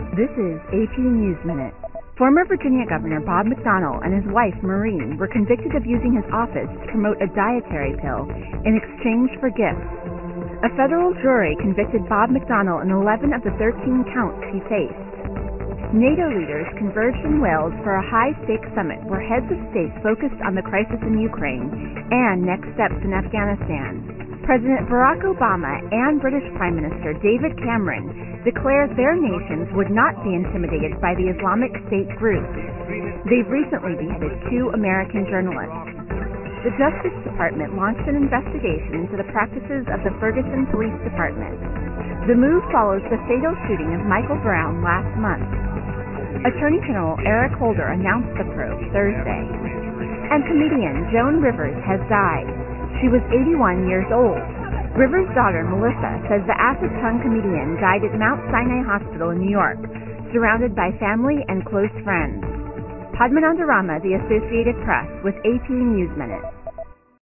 This is AP News Minute. Former Virginia Governor Bob McDonnell and his wife Maureen were convicted of using his office to promote a dietary pill in exchange for gifts. A federal jury convicted Bob McDonnell in 11 of the 13 counts he faced. NATO leaders converged in Wales for a high-stakes summit where heads of state focused on the crisis in Ukraine and next steps in Afghanistan. President Barack Obama and British Prime Minister David Cameron declared their nations would not be intimidated by the Islamic State group. They've recently beheaded 2 American journalists. The Justice Department launched an investigation into the practices of the Ferguson Police Department. The move follows the fatal shooting of Michael Brown last month. Attorney General Eric Holder announced the probe Thursday. And comedian Joan Rivers has died. She was 81 years old. Rivers' daughter, Melissa, says the acid-tongue comedian died at Mount Sinai Hospital in New York, surrounded by family and close friends. Padmanandarama, The Associated Press, with AP News Minute.